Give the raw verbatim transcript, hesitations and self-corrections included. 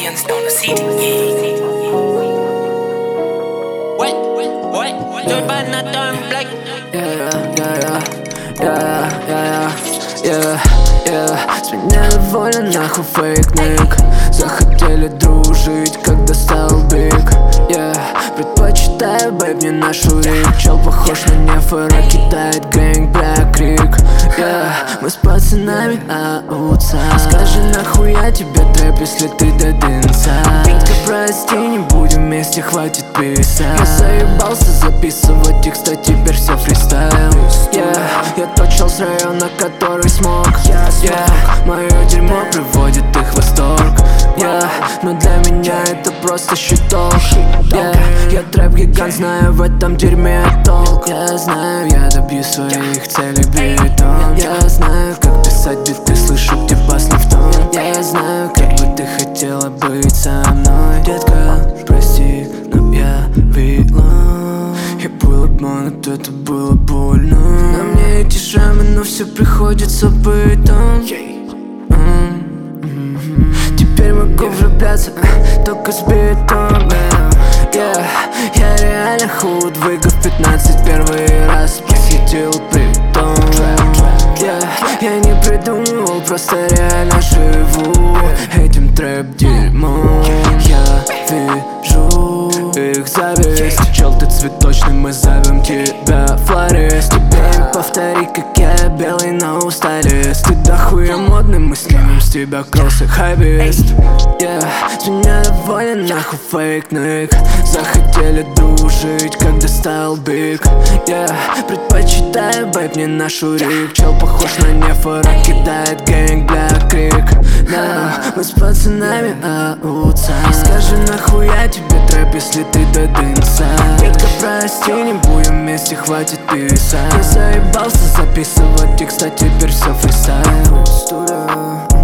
Gangsta on the city, yeah. What, what, what? Joy by not done black. Yeah, yeah, yeah, yeah, yeah, yeah, yeah. С меня довольно нахуй фейк-ник. Захотели дружить, когда стал биг. Yeah, предпочитаю, бэйб, не нашу рик. Чел похож на нефера, кидает гэнг, бля, крик. Yeah, мы с пацанами аутсайд. Скажи, нахуя тебе трэп, если ты дединса? Витька, прости, не будем вместе, хватит писать. Я заебался записывать текста, теперь все фристайл. Yeah, я тот чел с района, который смог. Yeah, мое дерьмо приводит их в восторг. Yeah, но для меня это просто щиток. Yeah, я трэп-гигант, знаю в этом дерьме толк. Я знаю, я добью своих целей битом. Я знаю, как писать биты, слышу, где бас не в тон. Я знаю, как бы ты хотела быть со мной. Детка, прости, но я вилон. Я был обманут, это было больно. На мне эти шрамы, но все приходится бытом. Теперь могу влюбляться только с битом. Yeah, я реально худ, выиграв пятнадцать первый раз посетил притон. Yeah, я не придумывал, просто реально живу этим трэп-дерьмом. Я вижу их зависть. Чел, ты цветочный, мы зовем тебя флорист. Теперь повтори, как я белый, но усталист. Ты дохуя модный, мы снимем с тебя кроссы хайбист. Yeah, с меня доволен нахуй фейк-ник. Захотели дружить, когда стал биг. Yeah, предпочитаю, бэйб, не нашу рик. Чел похож на нефера, кидает гэнг, бля, крик. Да, мы с пацанами аутсайд. Скажи, нахуя тебе трэп, если ты дединса? Детка, прости, не будем вместе, хватит писать. Я заебался записывать текста, теперь все фристайл. Студия.